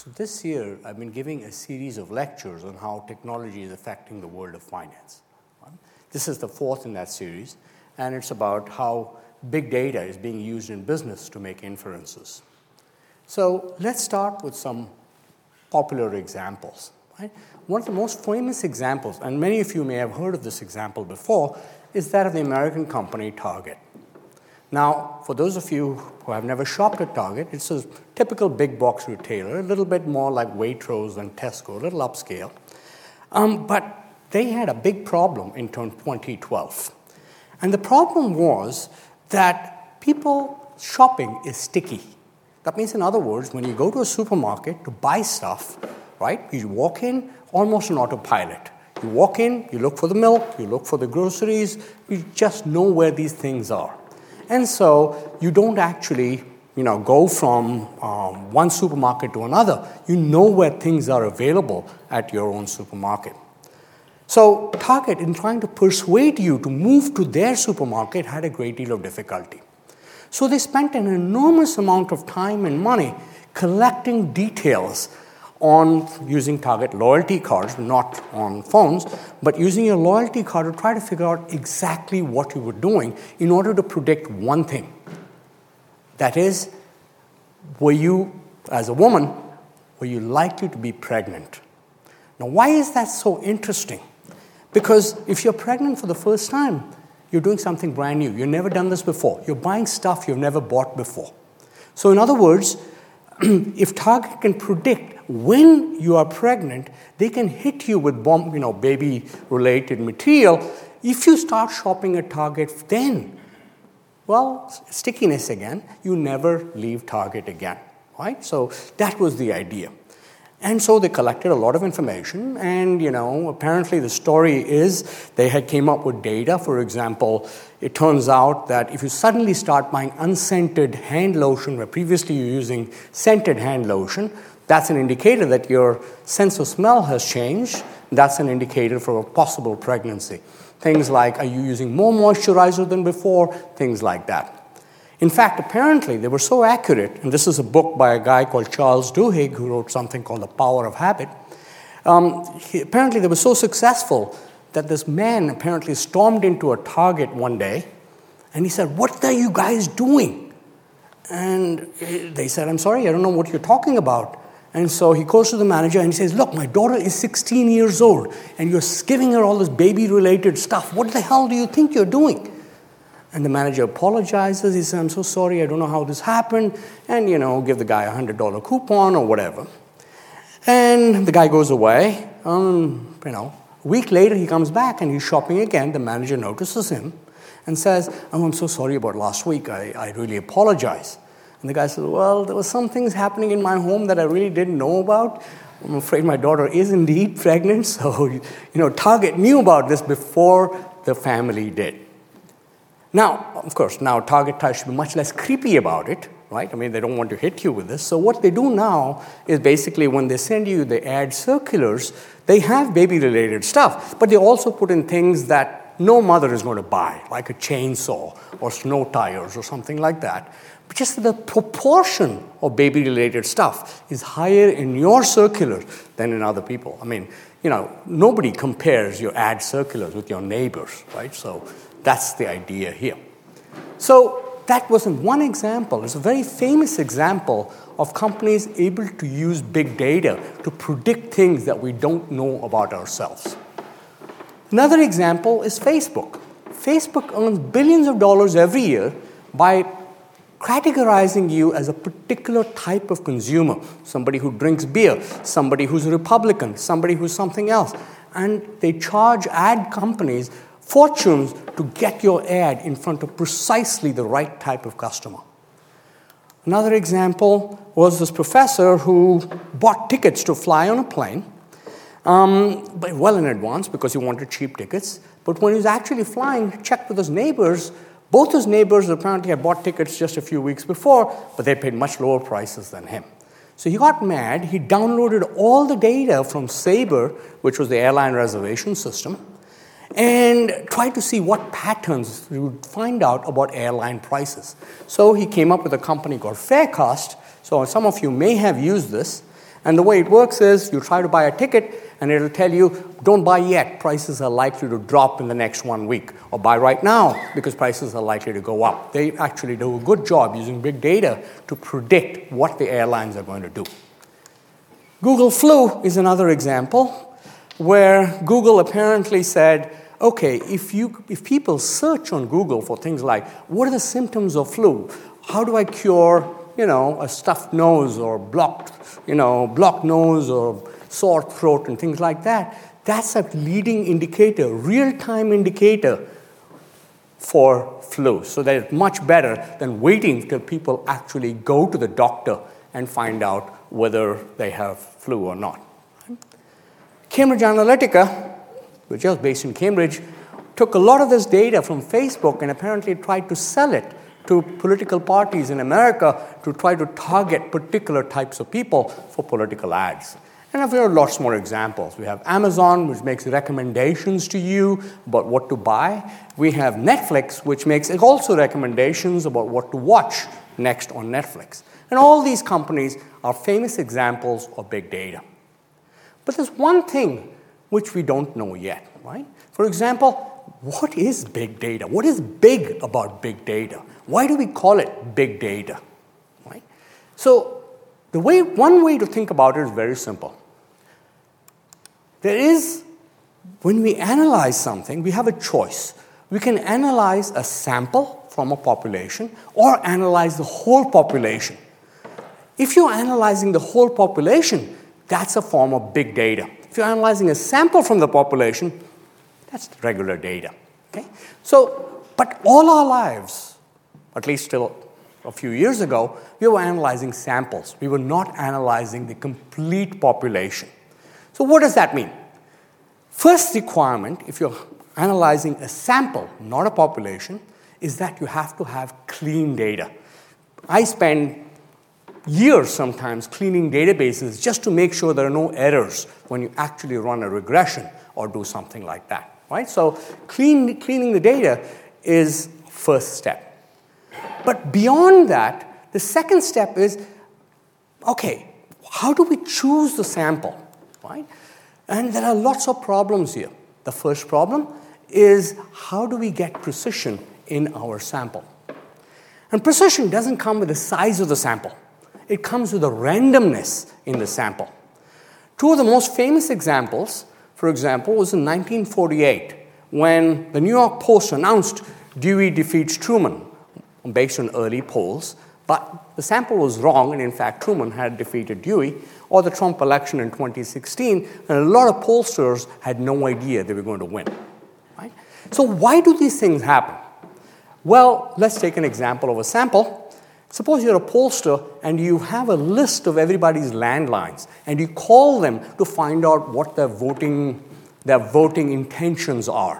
So this year, I've been giving a series of lectures on how technology is affecting the world of finance. This is the fourth in that series, and it's about how big data is being used in business to make inferences. So let's start with some popular examples. Right? One of the most famous examples, and many of you may have heard of this example before, is that of the American company Target. Now, for those of you who have never shopped at Target, it's a typical big box retailer, a little bit more like Waitrose and Tesco, a little upscale. But they had a big problem in 2012. And the problem was that people shopping is sticky. That means, in other words, when you go to a supermarket to buy stuff, right, you walk in almost on autopilot. You walk in, you look for the milk, you look for the groceries, you just know where these things are. And so you don't actually, go from one supermarket to another. You know where things are available at your own supermarket. So Target, in trying to persuade you to move to their supermarket, had a great deal of difficulty. So they spent an enormous amount of time and money collecting details on using Target loyalty cards, not on phones, but using your loyalty card to try to figure out exactly what you were doing in order to predict one thing. That is, were you, as a woman, were you likely to be pregnant? Now, why is that so interesting? Because if you're pregnant for the first time, you're doing something brand new. You've never done this before. You're buying stuff you've never bought before. So in other words, if Target can predict when you are pregnant, they can hit you with baby-related material. If you start shopping at Target then, well, stickiness again, you never leave Target again, right? So that was the idea. And so they collected a lot of information, and, apparently the story is they had came up with data. For example, it turns out that if you suddenly start buying unscented hand lotion, where previously you're using scented hand lotion, that's an indicator that your sense of smell has changed. That's an indicator for a possible pregnancy. Things like, are you using more moisturizer than before? Things like that. In fact, apparently, they were so accurate, and this is a book by a guy called Charles Duhigg, who wrote something called The Power of Habit. Apparently, they were so successful that this man apparently stormed into a Target one day, and he said, "What are you guys doing?" And they said, "I'm sorry, I don't know what you're talking about." And so he goes to the manager and he says, "Look, my daughter is 16 years old, and you're giving her all this baby-related stuff. What the hell do you think you're doing?" And the manager apologizes. He says, "I'm so sorry, I don't know how this happened." And, give the guy a $100 coupon or whatever. And the guy goes away. A week later, he comes back and he's shopping again. The manager notices him and says, "Oh, I'm so sorry about last week. I really apologize." And the guy says, "Well, there were some things happening in my home that I really didn't know about. I'm afraid my daughter is indeed pregnant." So, Target knew about this before the family did. Now, of course, Target tries to be much less creepy about it, right? I mean, they don't want to hit you with this. So what they do now is basically when they send you the ad circulars, they have baby-related stuff, but they also put in things that no mother is going to buy, like a chainsaw or snow tires or something like that. But just the proportion of baby-related stuff is higher in your circular than in other people. I mean, nobody compares your ad circulars with your neighbors, right? So that's the idea here. So that wasn't one example. It's a very famous example of companies able to use big data to predict things that we don't know about ourselves. Another example is Facebook. Facebook earns billions of dollars every year by categorizing you as a particular type of consumer, somebody who drinks beer, somebody who's a Republican, somebody who's something else. And they charge ad companies fortunes to get your ad in front of precisely the right type of customer. Another example was this professor who bought tickets to fly on a plane, but well in advance because he wanted cheap tickets. But when he was actually flying, he checked with his neighbors. Both his neighbors apparently had bought tickets just a few weeks before, but they paid much lower prices than him. So he got mad. He downloaded all the data from Sabre, which was the airline reservation system, and tried to see what patterns he would find out about airline prices. So he came up with a company called Faircost. So some of you may have used this. And the way it works is you try to buy a ticket, and it'll tell you, don't buy yet. Prices are likely to drop in the next 1 week. Or buy right now, because prices are likely to go up. They actually do a good job using big data to predict what the airlines are going to do. Google Flu is another example where Google apparently said, okay, if people search on Google for things like, what are the symptoms of flu? How do I cure, a stuffed nose or blocked nose or sore throat and things like that? That's a leading indicator, real-time indicator for flu. So that it's much better than waiting till people actually go to the doctor and find out whether they have flu or not. Cambridge Analytica, which was based in Cambridge, took a lot of this data from Facebook and apparently tried to sell it to political parties in America to try to target particular types of people for political ads. And there are lots more examples. We have Amazon, which makes recommendations to you about what to buy. We have Netflix, which makes also recommendations about what to watch next on Netflix. And all these companies are famous examples of big data. But there's one thing which we don't know yet, right? For example, what is big data? What is big about big data? Why do we call it big data, right? So one way to think about it is very simple. When we analyze something, we have a choice. We can analyze a sample from a population or analyze the whole population. If you're analyzing the whole population, that's a form of big data. If you're analyzing a sample from the population, that's regular data. Okay? But all our lives, at least till a few years ago, we were analyzing samples. We were not analyzing the complete population. So what does that mean? First requirement, if you're analyzing a sample, not a population, is that you have to have clean data. I spend years sometimes cleaning databases just to make sure there are no errors when you actually run a regression or do something like that, right? So cleaning the data is first step. But beyond that, the second step is, okay, how do we choose the sample, right? And there are lots of problems here. The first problem is, how do we get precision in our sample? And precision doesn't come with the size of the sample. It comes with the randomness in the sample. Two of the most famous examples, for example, was in 1948 when the New York Post announced Dewey defeats Truman based on early polls, but the sample was wrong, and in fact Truman had defeated Dewey, or the Trump election in 2016, and a lot of pollsters had no idea they were going to win. Right? So why do these things happen? Well, let's take an example of a sample. Suppose you're a pollster and you have a list of everybody's landlines, and you call them to find out what their voting intentions are.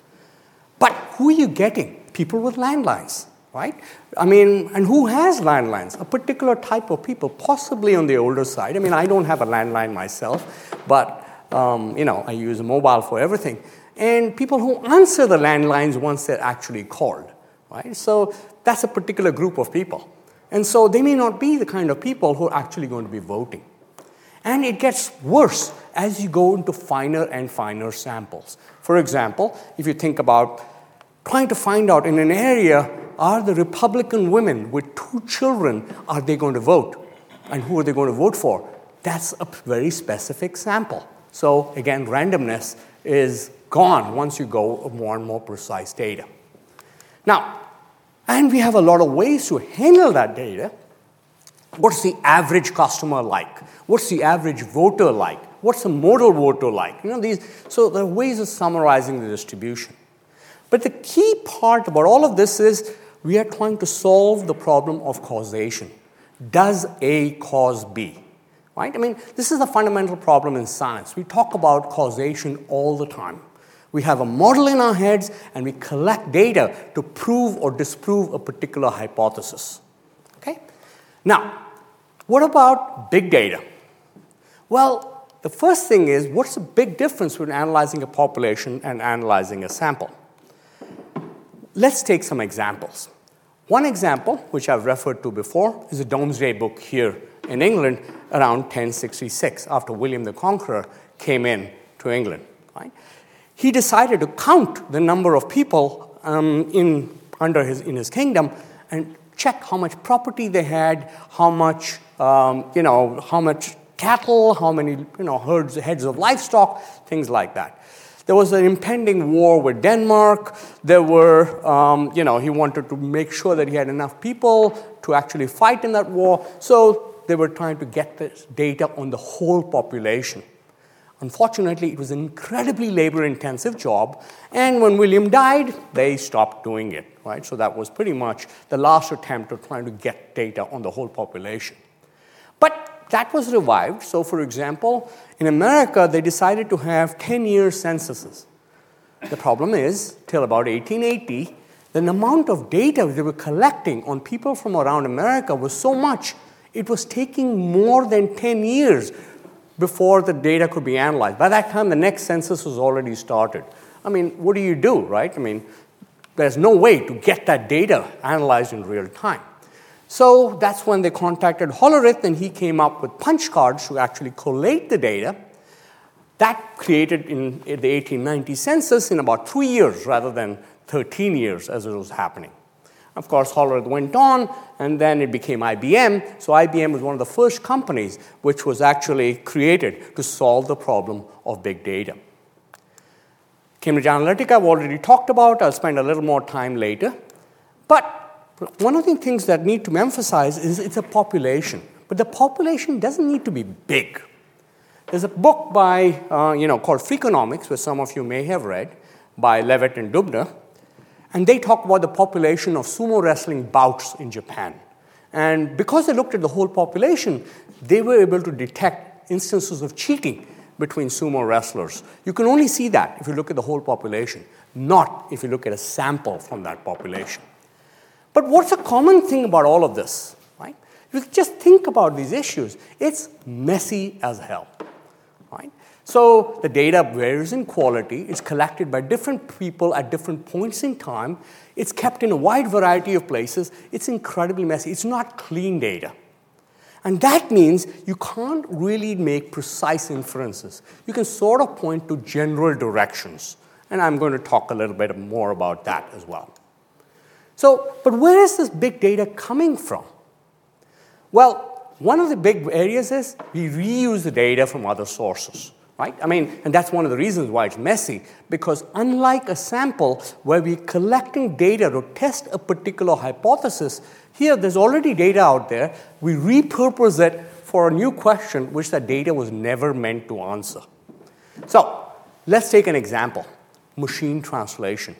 But who are you getting? People with landlines, right? And who has landlines? A particular type of people, possibly on the older side. I don't have a landline myself, but I use a mobile for everything. And people who answer the landlines once they're actually called, right? So that's a particular group of people. And so they may not be the kind of people who are actually going to be voting. And it gets worse as you go into finer and finer samples. For example, if you think about trying to find out in an area, are the Republican women with 2 children, are they going to vote? And who are they going to vote for? That's a very specific sample. So again, randomness is gone once you go more and more precise data. Now, and we have a lot of ways to handle that data. What's the average customer like? What's the average voter like? What's the modal voter like? So there are ways of summarizing the distribution. But the key part about all of this is we are trying to solve the problem of causation. Does A cause B? Right? This is a fundamental problem in science. We talk about causation all the time. We have a model in our heads, and we collect data to prove or disprove a particular hypothesis. Okay? Now, what about big data? Well, the first thing is, what's the big difference between analyzing a population and analyzing a sample? Let's take some examples. One example, which I've referred to before, is a Domesday Book here in England around 1066, after William the Conqueror came in to England. Right? He decided to count the number of people in his kingdom and check how much property they had, how much how much cattle, how many heads of livestock, things like that. There was an impending war with Denmark. There were, he wanted to make sure that he had enough people to actually fight in that war. So they were trying to get this data on the whole population. Unfortunately, it was an incredibly labor-intensive job. And when William died, they stopped doing it. Right? So that was pretty much the last attempt of trying to get data on the whole population. But that was revived. So, for example, in America, they decided to have 10-year censuses. The problem is, till about 1880, the amount of data they were collecting on people from around America was so much, it was taking more than 10 years before the data could be analyzed. By that time, the next census was already started. I mean, what do you do, right? I mean, there's no way to get that data analyzed in real time. So that's when they contacted Hollerith, and he came up with punch cards to actually collate the data. That created in the 1890 census in about 3 years rather than 13 years as it was happening. Of course, Hollerith went on, and then it became IBM. So IBM was one of the first companies which was actually created to solve the problem of big data. Cambridge Analytica I've already talked about. I'll spend a little more time later. But one of the things that need to emphasize is it's a population. But the population doesn't need to be big. There's a book by, called Freakonomics, which some of you may have read, by Levitt and Dubner. And they talk about the population of sumo wrestling bouts in Japan. And because they looked at the whole population, they were able to detect instances of cheating between sumo wrestlers. You can only see that if you look at the whole population, not if you look at a sample from that population. But what's a common thing about all of this, right? If you just think about these issues, it's messy as hell, right? So the data varies in quality. It's collected by different people at different points in time. It's kept in a wide variety of places. It's incredibly messy. It's not clean data. And that means you can't really make precise inferences. You can sort of point to general directions. And I'm going to talk a little bit more about that as well. So, but where is this big data coming from? Well, one of the big areas is we reuse the data from other sources, right? I mean, and that's one of the reasons why it's messy, because unlike a sample where we're collecting data to test a particular hypothesis, here there's already data out there. We repurpose it for a new question which the data was never meant to answer. So, let's take an example, machine translation.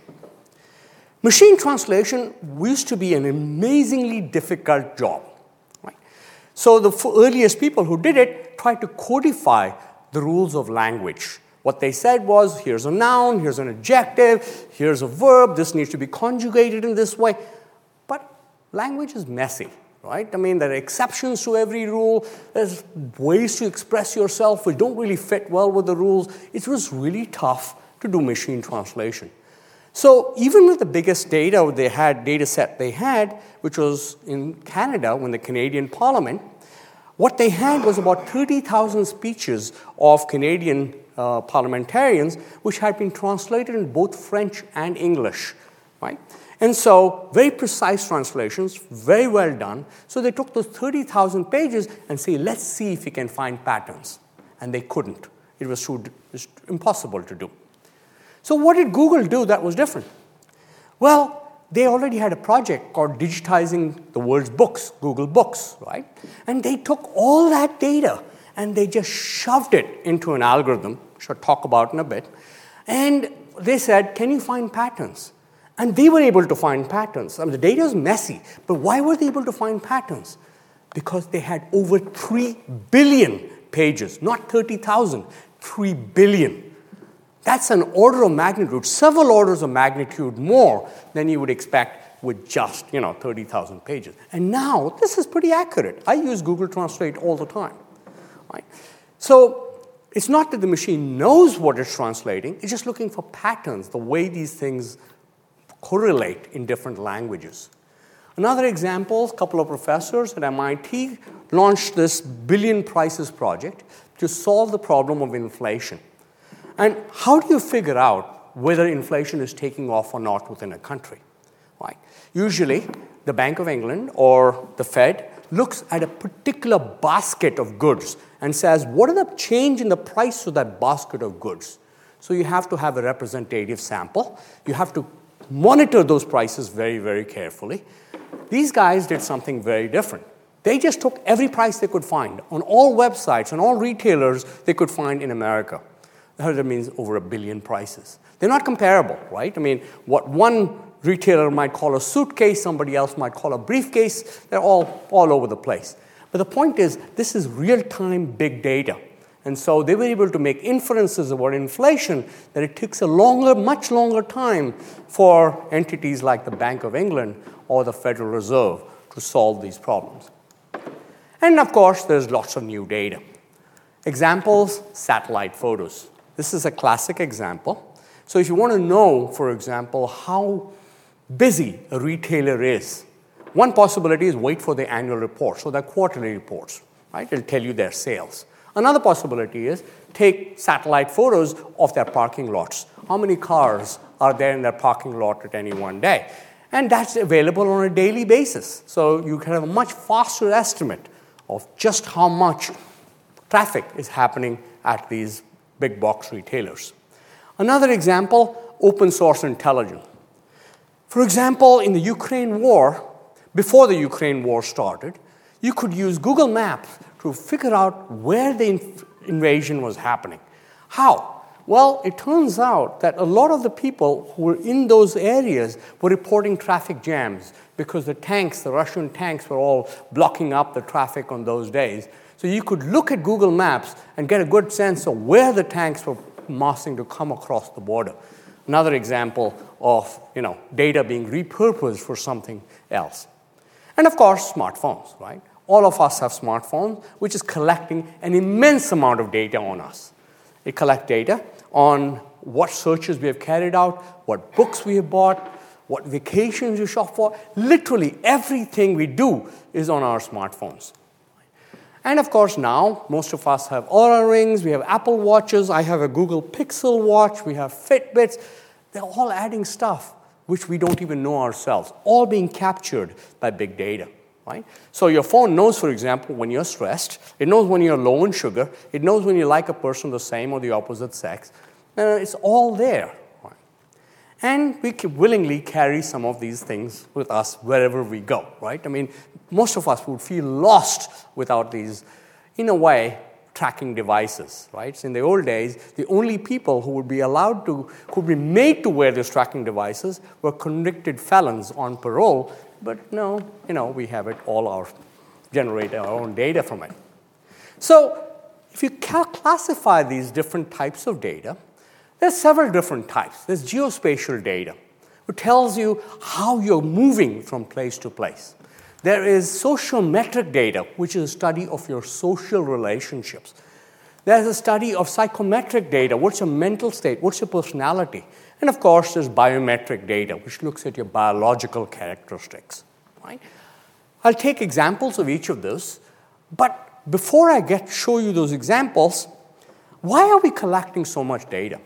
Machine translation used to be an amazingly difficult job. Right? So the earliest people who did it tried to codify the rules of language. What they said was, here's a noun, here's an adjective, here's a verb, this needs to be conjugated in this way. But language is messy, right? I mean, there are exceptions to every rule. There's ways to express yourself which don't really fit well with the rules. It was really tough to do machine translation. So even with the biggest data set they had, which was in Canada, when the Canadian Parliament, what they had was about 30,000 speeches of Canadian parliamentarians, which had been translated in both French and English, right? And so very precise translations, very well done. So they took those 30,000 pages and say, let's see if we can find patterns. And they couldn't. It was impossible to do. So what did Google do that was different? Well, they already had a project called Digitizing the World's Books, Google Books, right? And they took all that data and they just shoved it into an algorithm, which I'll talk about in a bit. And they said, can you find patterns? And they were able to find patterns. I mean, the data is messy, but why were they able to find patterns? Because they had over 3 billion pages, not 30,000, 3 billion. That's an order of magnitude, several orders of magnitude more than you would expect with just 30,000 pages. And now, this is pretty accurate. I use Google Translate all the time. Right? So it's not that the machine knows what it's translating. It's just looking for patterns, the way these things correlate in different languages. Another example, a couple of professors at MIT launched this Billion Prices project to solve the problem of inflation. And how do you figure out whether inflation is taking off or not within a country? Right? Usually, the Bank of England or the Fed looks at a particular basket of goods and says, what are the change in the price of that basket of goods? So you have to have a representative sample. You have to monitor those prices very, very carefully. These guys did something very different. They just took every price they could find on all websites and all retailers they could find in America. That means over 1 billion prices. They're not comparable, right? I mean, what one retailer might call a suitcase, somebody else might call a briefcase, they're all over the place. But the point is, this is real-time big data. And so they were able to make inferences about inflation that it takes a much longer time for entities like the Bank of England or the Federal Reserve to solve these problems. And of course, there's lots of new data. Examples, satellite photos. This is a classic example. So if you want to know, for example, how busy a retailer is, one possibility is wait for the annual report, so their quarterly reports, right? It'll tell you their sales. Another possibility is take satellite photos of their parking lots. How many cars are there in their parking lot at any one day? And that's available on a daily basis. So you can have a much faster estimate of just how much traffic is happening at these big box retailers. Another example, open source intelligence. For example, in the Ukraine war, before the Ukraine war started, you could use Google Maps to figure out where the invasion was happening. How? Well, it turns out that a lot of the people who were in those areas were reporting traffic jams because the Russian tanks were all blocking up the traffic on those days. So you could look at Google Maps and get a good sense of where the tanks were massing to come across the border. Another example of data being repurposed for something else. And of course, smartphones, right? All of us have smartphones, which is collecting an immense amount of data on us. It collects data on what searches we have carried out, what books we have bought, what vacations you shop for. Literally everything we do is on our smartphones. And of course now, most of us have Oura Rings, we have Apple Watches, I have a Google Pixel watch, we have Fitbits. They're all adding stuff which we don't even know ourselves, all being captured by big data. Right? So your phone knows, for example, when you're stressed. It knows when you're low in sugar. It knows when you like a person the same or the opposite sex. It's all there. Right? And we can willingly carry some of these things with us wherever we go. Right? I mean, most of us would feel lost without these, in a way, tracking devices. Right? So in the old days, the only people who would be allowed to, who would be made to wear these tracking devices were convicted felons on parole. But no, we have it all generate our own data from it. So if you classify these different types of data, there's several different types. There's geospatial data, which tells you how you're moving from place to place. There is sociometric data, which is a study of your social relationships. There's a study of psychometric data. What's your mental state? What's your personality? And of course, there's biometric data, which looks at your biological characteristics. Right? I'll take examples of each of those. But before I show you those examples, why are we collecting so much data?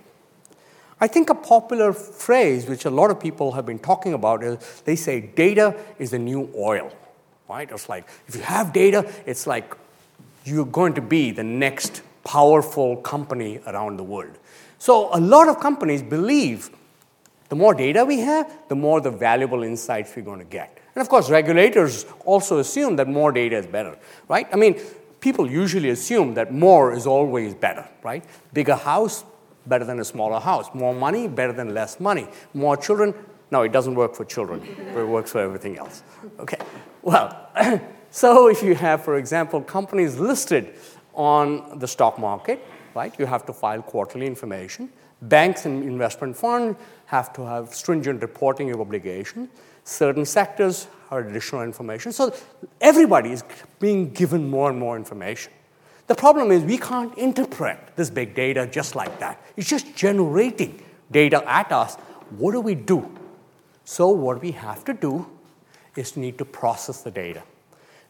I think a popular phrase, which a lot of people have been talking about, is they say data is the new oil. Right? It's like, if you have data, it's like you're going to be the next powerful company around the world. So a lot of companies believe the more data we have, the more the valuable insights we're going to get. And of course, regulators also assume that more data is better, right? I mean, people usually assume that more is always better, right? Bigger house, better than a smaller house. More money, better than less money. More children. No, it doesn't work for children, but it works for everything else. Okay, well, so if you have, for example, companies listed on the stock market, right? You have to file quarterly information. Banks and investment funds have to have stringent reporting of obligation. Certain sectors have additional information. So everybody is being given more and more information. The problem is we can't interpret this big data just like that. It's just generating data at us. What do we do? So what we have to do is need to process the data.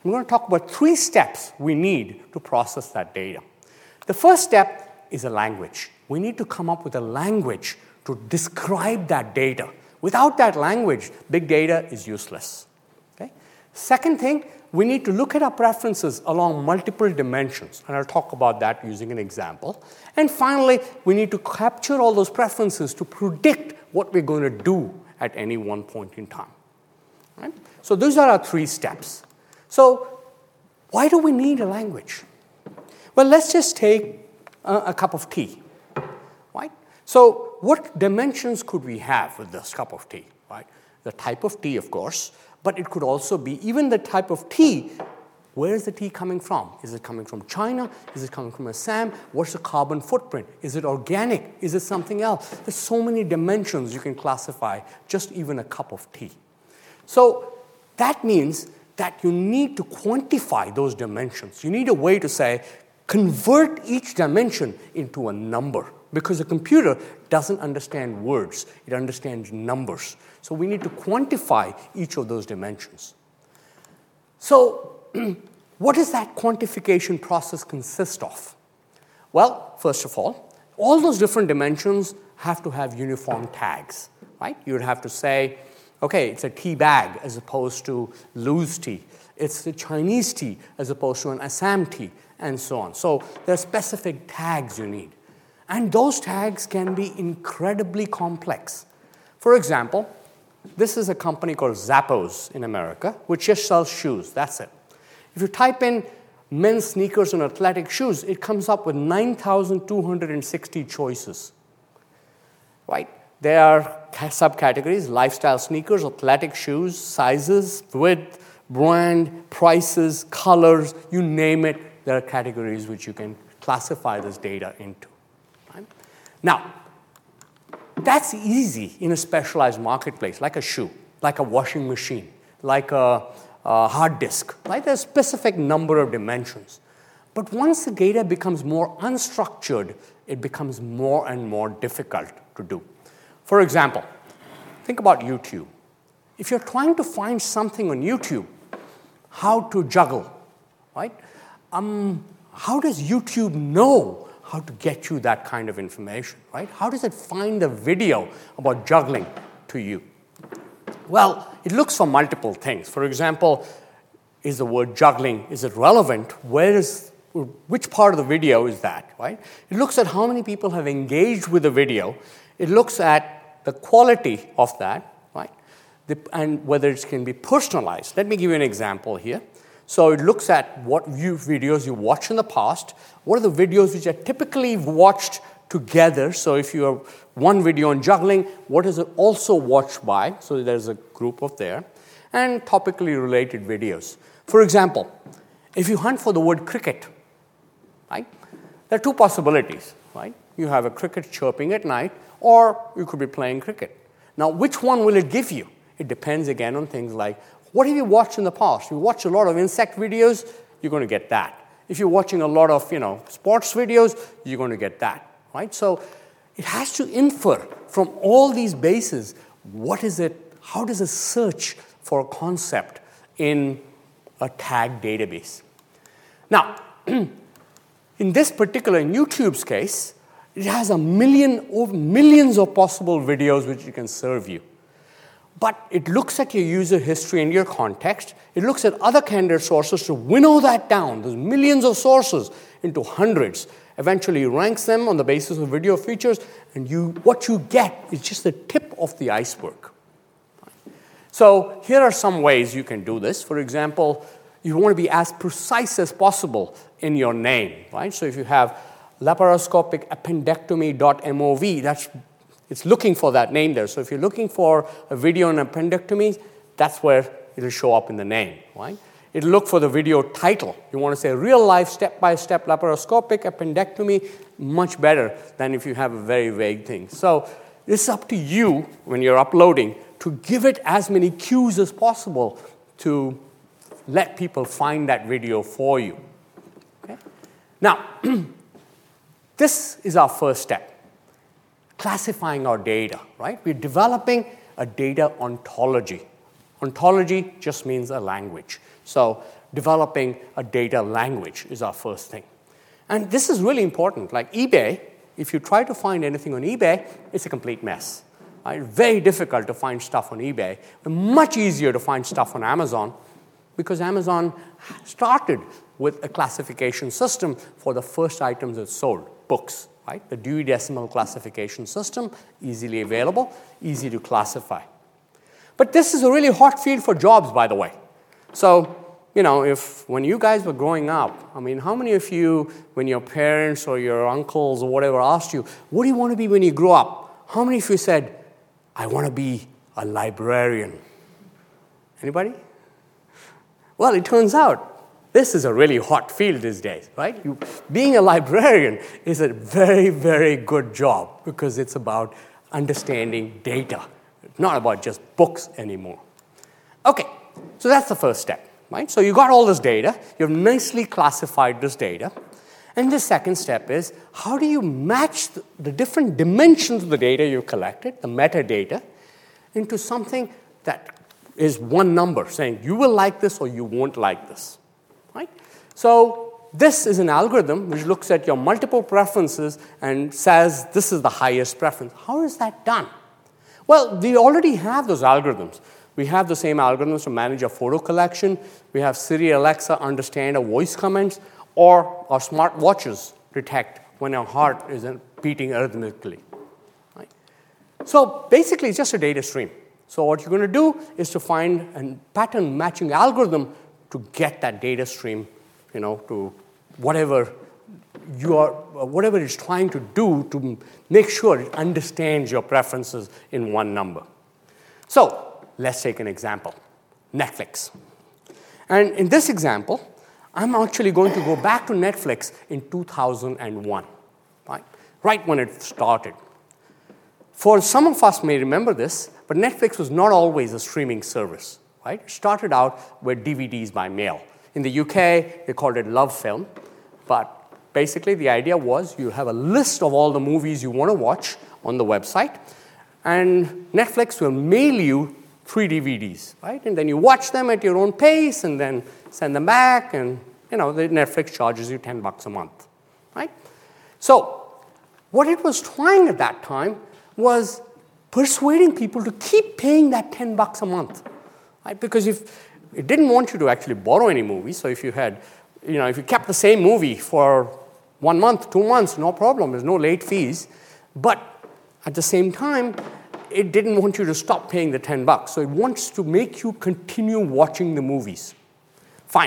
I'm going to talk about 3 steps we need to process that data. The first step is a language. We need to come up with a language to describe that data. Without that language, big data is useless. Okay? Second thing, we need to look at our preferences along multiple dimensions, and I'll talk about that using an example. And finally, we need to capture all those preferences to predict what we're going to do at any one point in time. Right? So those are our 3 steps. So why do we need a language? Well, let's just take a cup of tea. Right? So what dimensions could we have with this cup of tea? Right? The type of tea, of course, but it could also be even the type of tea. Where is the tea coming from? Is it coming from China? Is it coming from Assam? What's the carbon footprint? Is it organic? Is it something else? There's so many dimensions you can classify just even a cup of tea. So that means that you need to quantify those dimensions. You need a way to say, convert each dimension into a number, because a computer doesn't understand words. It understands numbers. So we need to quantify each of those dimensions. So what does that quantification process consist of? Well, first of all those different dimensions have to have uniform tags, right? You would have to say, okay, it's a tea bag as opposed to loose tea. It's a Chinese tea as opposed to an Assam tea, and so on. So there are specific tags you need. And those tags can be incredibly complex. For example, this is a company called Zappos in America, which just sells shoes. That's it. If you type in men's sneakers and athletic shoes, it comes up with 9,260 choices. Right? There are subcategories: lifestyle sneakers, athletic shoes, sizes, width, brand, prices, colors, you name it. There are categories which you can classify this data into. Right? Now, that's easy in a specialized marketplace, like a shoe, like a washing machine, like a hard disk. Right? There's a specific number of dimensions. But once the data becomes more unstructured, it becomes more and more difficult to do. For example, think about YouTube. If you're trying to find something on YouTube, how to juggle, right? How does YouTube know how to get you that kind of information, right? How does it find a video about juggling to you? Well, it looks for multiple things. For example, is the word juggling, is it relevant? Which part of the video is that, right? It looks at how many people have engaged with the video. It looks at the quality of that, right? And whether it can be personalized. Let me give you an example here. So it looks at what videos you watched in the past. What are the videos which are typically watched together? So if you have one video on juggling, what is it also watched by? So there's a group of there. And topically related videos. For example, if you hunt for the word cricket, right? There are 2 possibilities, right? You have a cricket chirping at night, or you could be playing cricket. Now, which one will it give you? It depends, again, on things like, what have you watched in the past? If you watch a lot of insect videos, you're going to get that. If you're watching a lot of, sports videos, you're going to get that, right? So it has to infer from all these bases, what is it, how does it search for a concept in a tag database? Now, in YouTube's case, it has millions of possible videos which it can serve you. But it looks at your user history and your context. It looks at other candidate sources to winnow that down. There's millions of sources into hundreds. Eventually ranks them on the basis of video features, and what you get is just the tip of the iceberg. So here are some ways you can do this. For example, you want to be as precise as possible in your name, right? So if you have laparoscopic appendectomy.mov, it's looking for that name there. So if you're looking for a video on appendectomy, that's where it'll show up in the name, right? It'll look for the video title. You want to say real-life step-by-step laparoscopic appendectomy, much better than if you have a very vague thing. So it's up to you, when you're uploading, to give it as many cues as possible to let people find that video for you. Okay? Now, this is our first step. Classifying our data, right? We're developing a data ontology. Ontology just means a language. So developing a data language is our first thing. And this is really important. Like eBay, if you try to find anything on eBay, it's a complete mess. Right? Very difficult to find stuff on eBay. Much easier to find stuff on Amazon because Amazon started with a classification system for the first items it sold, books. Right? The Dewey Decimal Classification System, easily available, easy to classify. But this is a really hot field for jobs, by the way. So, when you guys were growing up, how many of you, when your parents or your uncles or whatever asked you, what do you want to be when you grow up? How many of you said, I want to be a librarian? Anybody? Well, it turns out this is a really hot field these days, right? Being a librarian is a very, very good job because it's about understanding data. It's not about just books anymore. Okay, so that's the first step, right? So you got all this data. You've nicely classified this data. And the second step is, how do you match the different dimensions of the data you collected, the metadata, into something that is one number, saying you will like this or you won't like this. Right? So this is an algorithm which looks at your multiple preferences and says this is the highest preference. How is that done? Well, we already have those algorithms. We have the same algorithms to manage our photo collection. We have Siri, Alexa understand our voice comments, or our smart watches detect when our heart is beating arrhythmically. Right? So basically, it's just a data stream. So what you're going to do is to find a pattern matching algorithm to get that data stream, to whatever it's trying to do to make sure it understands your preferences in one number. So let's take an example, Netflix. And in this example, I'm actually going to go back to Netflix in 2001, right when it started. For some of us may remember this, but Netflix was not always a streaming service. Right? It started out with DVDs by mail. In the UK, they called it Love Film. But basically, the idea was you have a list of all the movies you want to watch on the website, and Netflix will mail you 3 DVDs, right? And then you watch them at your own pace, and then send them back, and the Netflix charges you $10 a month, right? So what it was trying at that time was persuading people to keep paying that $10 a month. Right? Because if it didn't want you to actually borrow any movies, so if you had, if you kept the same movie for 1 month, 2 months, no problem, there's no late fees. But at the same time, it didn't want you to stop paying the $10. So it wants to make you continue watching the movies. Fine.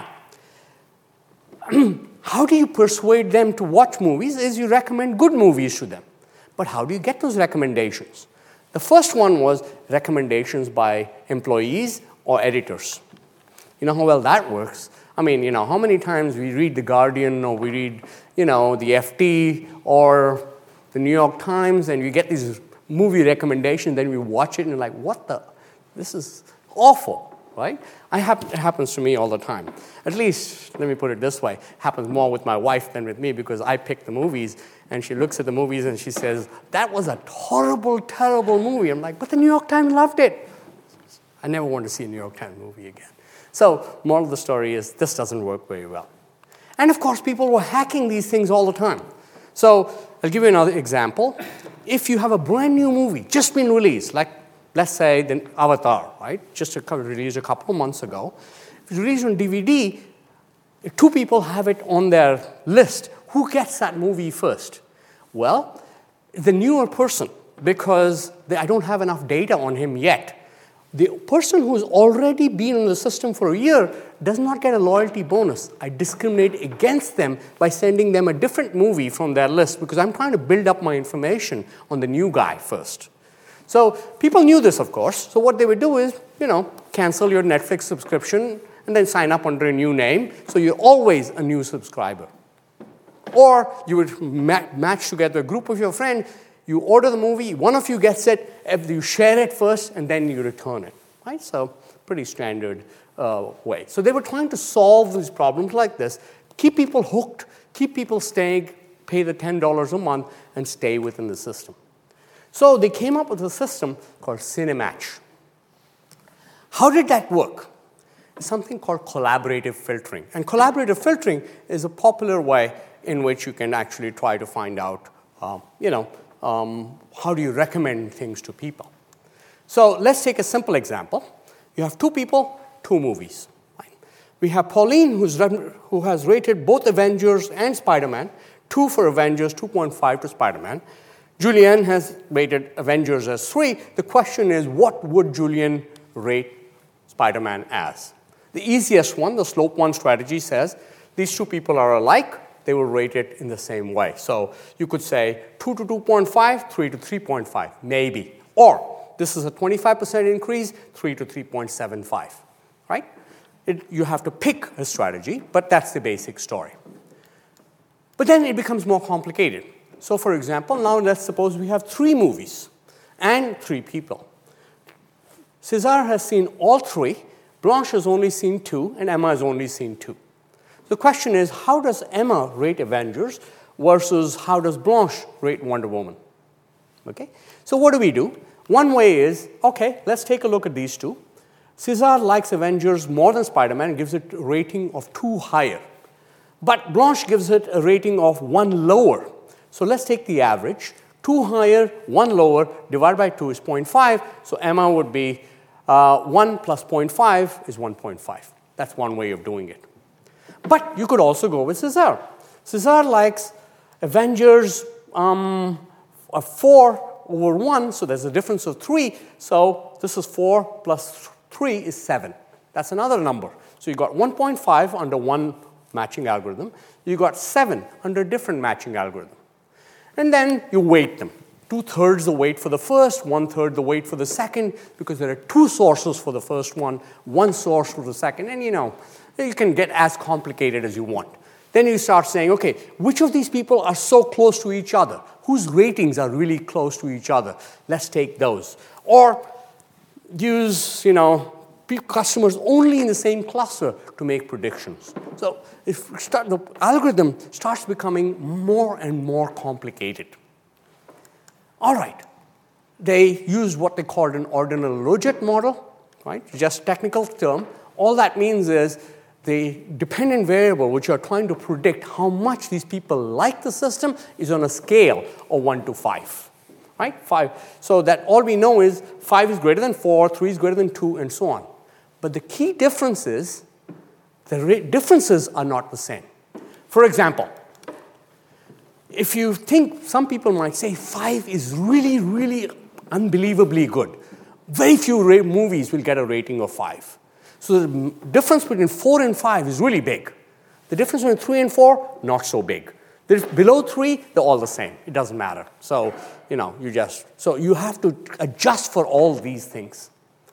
How do you persuade them to watch movies? Is you recommend good movies to them. But how do you get those recommendations? The first one was recommendations by employees or editors. You know how well that works? How many times we read The Guardian or we read, the FT or the New York Times, and we get these movie recommendations, then we watch it and you're like, this is awful, right? It happens to me all the time. At least, let me put it this way, it happens more with my wife than with me because I pick the movies, and she looks at the movies and she says, that was a horrible, terrible movie. I'm like, but the New York Times loved it. I never want to see a New York Times movie again. So, moral of the story is, this doesn't work very well. And of course, people were hacking these things all the time. So, I'll give you another example. If you have a brand new movie just been released, like let's say the Avatar, right? Just released a couple of months ago. If it's released on DVD, 2 people have it on their list. Who gets that movie first? Well, the newer person, because I don't have enough data on him yet. The person who's already been in the system for a year does not get a loyalty bonus. I discriminate against them by sending them a different movie from their list because I'm trying to build up my information on the new guy first. So people knew this, of course. So what they would do is, cancel your Netflix subscription and then sign up under a new name. So you're always a new subscriber. Or you would match together a group of your friends. You order the movie, one of you gets it, you share it first, and then you return it. Right? So pretty standard way. So they were trying to solve these problems like this, keep people hooked, keep people staying, pay the $10 a month, and stay within the system. So they came up with a system called Cinematch. How did that work? is something called collaborative filtering. And collaborative filtering is a popular way in which you can actually try to find out, how do you recommend things to people. So let's take a simple example. You have two people, two movies. Right? We have Pauline, who has rated both Avengers and Spider-Man, 2 for Avengers, 2.5 to Spider-Man. Julian has rated Avengers as 3. The question is, what would Julian rate Spider-Man as? The easiest one, the slope 1 strategy, says these two people are alike. They will rate it in the same way. So you could say 2 to 2.5, 3 to 3.5, maybe. Or this is a 25% increase, 3 to 3.75, right? You have to pick a strategy, but that's the basic story. But then it becomes more complicated. So for example, now let's suppose we have 3 movies and 3 people. Cesar has seen all 3, Blanche has only seen 2, and Emma has only seen 2. The question is, how does Emma rate Avengers versus how does Blanche rate Wonder Woman? Okay? So what do? One way is, okay, let's take a look at these two. Cesar likes Avengers more than Spider-Man and gives it a rating of 2 higher. But Blanche gives it a rating of 1 lower. So let's take the average. 2 higher, 1 lower, divided by 2 is 0.5. So Emma would be 1 plus 0.5 is 1.5. That's one way of doing it. But you could also go with Cesar. Cesar likes Avengers 4 over 1, so there's a difference of 3. So this is 4 plus 3 is 7. That's another number. So you got 1.5 under one matching algorithm. You got 7 under a different matching algorithm. And then you weight them. 2/3 the weight for the first, 1/3 the weight for the second, because there are 2 sources for the first one, 1 source for the second, and you can get as complicated as you want. Then you start saying, okay, which of these people are so close to each other? Whose ratings are really close to each other? Let's take those. Or use, customers only in the same cluster to make predictions. So the algorithm starts becoming more and more complicated. All right. They used what they called an ordinal logit model, right? Just technical term. All that means is the dependent variable which you're trying to predict how much these people like the system is on a scale of 1 to 5, right? 5. So that all we know is 5 is greater than 4, 3 is greater than 2, and so on. But the key difference is the differences are not the same. For example, if you think, some people might say 5 is really, really unbelievably good. Very few movies will get a rating of 5. So the difference between 4 and 5 is really big. The difference between 3 and 4, not so big. Below 3, they're all the same. It doesn't matter. So, you have to adjust for all these things.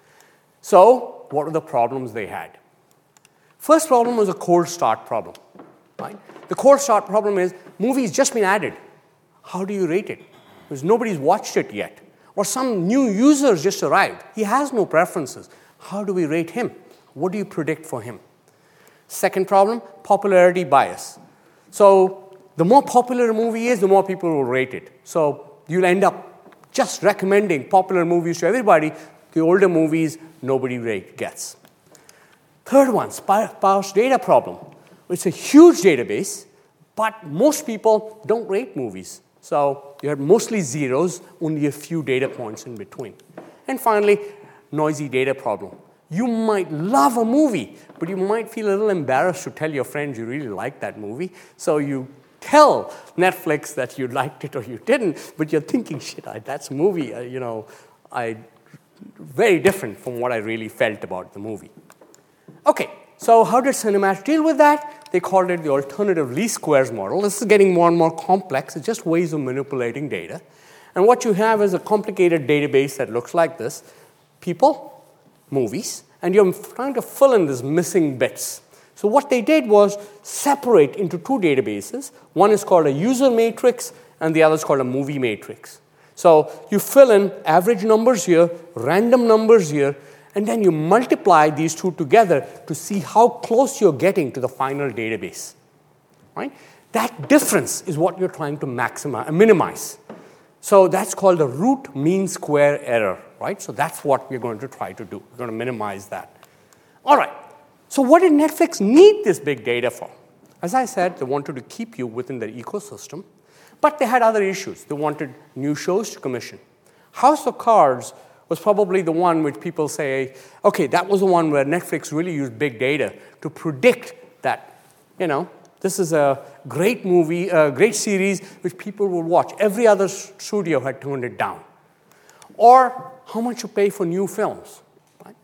So what are the problems they had? First problem was a cold start problem. Right? The cold start problem is, movie's just been added. How do you rate it? Because nobody's watched it yet. Or some new user's just arrived. He has no preferences. How do we rate him? What do you predict for him? Second problem, popularity bias. So the more popular a movie is, the more people will rate it. So you'll end up just recommending popular movies to everybody. The older movies, nobody gets. Third one, sparse data problem. It's a huge database, but most people don't rate movies. So you have mostly zeros, only a few data points in between. And finally, noisy data problem. You might love a movie, but you might feel a little embarrassed to tell your friends you really like that movie. So you tell Netflix that you liked it or you didn't, but you're thinking, shit, that's a movie, very different from what I really felt about the movie. Okay, so how did Cinemash deal with that? They called it the alternative least squares model. This is getting more and more complex. It's just ways of manipulating data. And what you have is a complicated database that looks like this. People, movies, and you're trying to fill in these missing bits. So what they did was separate into 2 databases. One is called a user matrix, and the other is called a movie matrix. So you fill in average numbers here, random numbers here, and then you multiply these 2 together to see how close you're getting to the final database. Right? That difference is what you're trying to minimize. So that's called the root mean square error, right? So that's what we're going to try to do. We're going to minimize that. All right. So what did Netflix need this big data for? As I said, they wanted to keep you within their ecosystem, but they had other issues. They wanted new shows to commission. House of Cards was probably the one which people say, okay, that was the one where Netflix really used big data to predict that, this is a great movie, a great series which people will watch. Every other studio had turned it down. Or how much you pay for new films, right?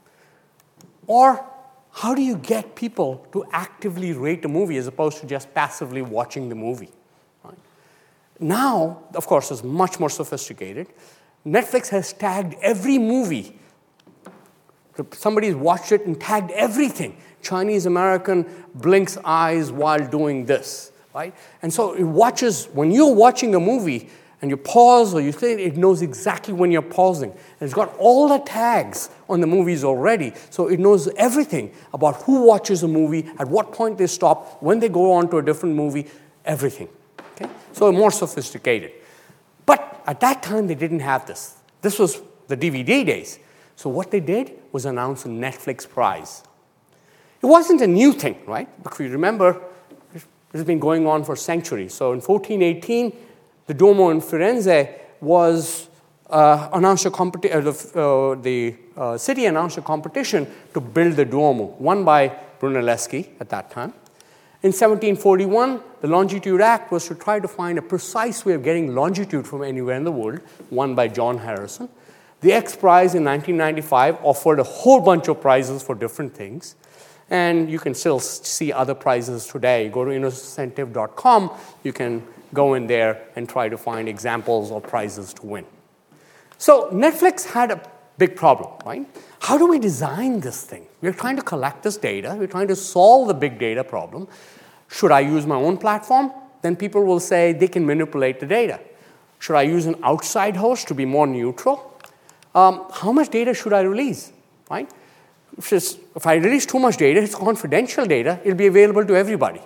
Or how do you get people to actively rate a movie as opposed to just passively watching the movie? Right? Now, of course, it's much more sophisticated. Netflix has tagged every movie. Somebody's watched it and tagged everything. Chinese American blinks eyes while doing this, right? And so it watches, when you're watching a movie and you pause or you think, it knows exactly when you're pausing. And it's got all the tags on the movies already, so it knows everything about who watches a movie, at what point they stop, when they go on to a different movie, everything. Okay? So more sophisticated. But at that time, they didn't have this. This was the DVD days. So what they did was announce a Netflix prize. It wasn't a new thing, right? If you remember, this has been going on for centuries. So in 1418, the Duomo in Firenze was announced a competition. The city announced a competition to build the Duomo, won by Brunelleschi at that time. In 1741, the Longitude Act was to try to find a precise way of getting longitude from anywhere in the world, won by John Harrison. The X Prize in 1995 offered a whole bunch of prizes for different things. And you can still see other prizes today. Go to innocentive.com. You can go in there and try to find examples of prizes to win. So Netflix had a big problem, right? How do we design this thing? We're trying to collect this data. We're trying to solve the big data problem. Should I use my own platform? Then people will say they can manipulate the data. Should I use an outside host to be more neutral? How much data should I release, right? If I release too much data, it's confidential data, it'll be available to everybody.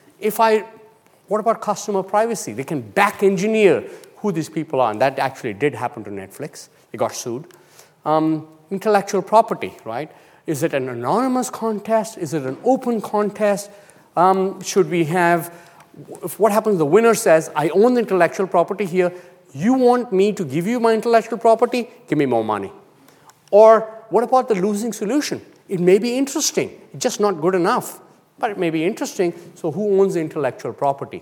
What about customer privacy? They can back engineer who these people are, and that actually did happen to Netflix. They got sued. Intellectual property, right? Is it an anonymous contest? Is it an open contest? Should we have, what happens, the winner says, I own the intellectual property here, you want me to give you my intellectual property? Give me more money. Or what about the losing solution? It may be interesting, it's just not good enough, but it may be interesting, so who owns the intellectual property?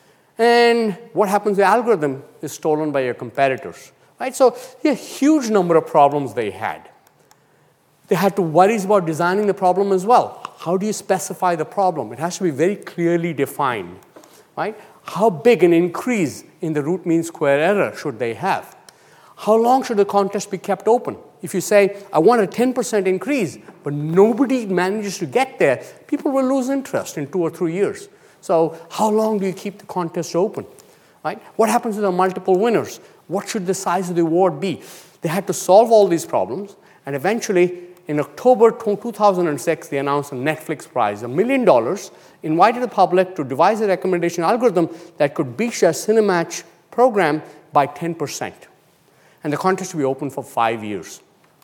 And what happens if the algorithm is stolen by your competitors? Right? So a huge number of problems they had. They had to worry about designing the problem as well. How do you specify the problem? It has to be very clearly defined. Right? How big an increase in the root mean square error should they have? How long should the contest be kept open? If you say, I want a 10% increase, but nobody manages to get there, people will lose interest in 2 or 3 years. So how long do you keep the contest open? Right? What happens to the multiple winners? What should the size of the award be? They had to solve all these problems, and eventually, in October 2006, they announced a Netflix prize, $1 million, invited the public to devise a recommendation algorithm that could beat their Cinematch program by 10%. And the contest would be open for 5 years.